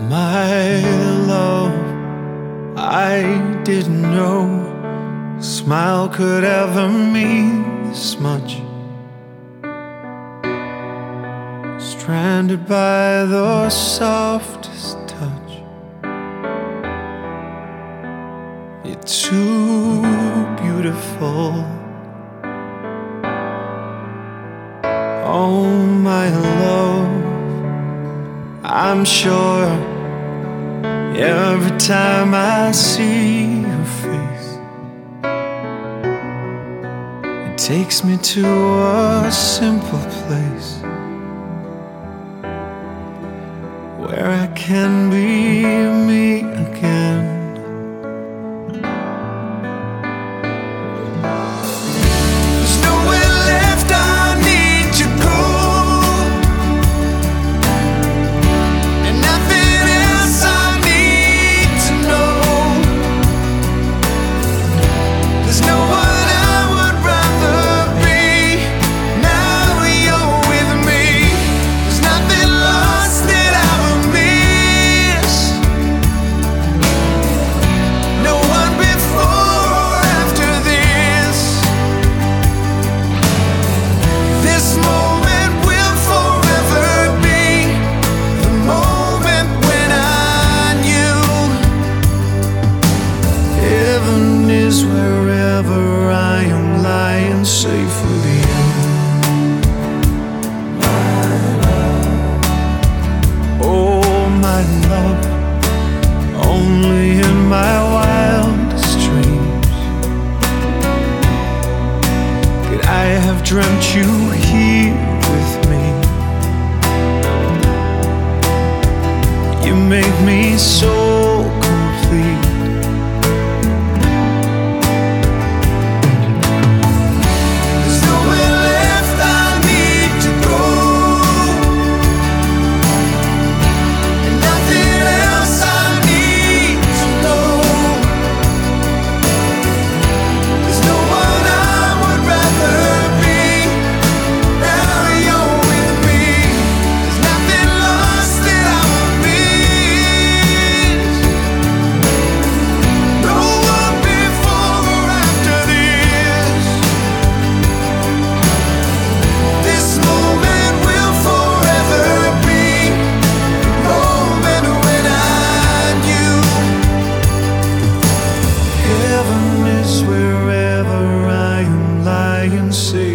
My love, I didn't know a smile could ever mean this much. Stranded by the softest touch. You're too beautiful. Oh, my love, I'm sure every time I see your face, it takes me to a simple place where I can be me again. Is wherever I am lying safe with you. My love, oh my love, only in my wildest dreams could I have dreamt you here with me. You make me so complete. Wherever I am lying safe.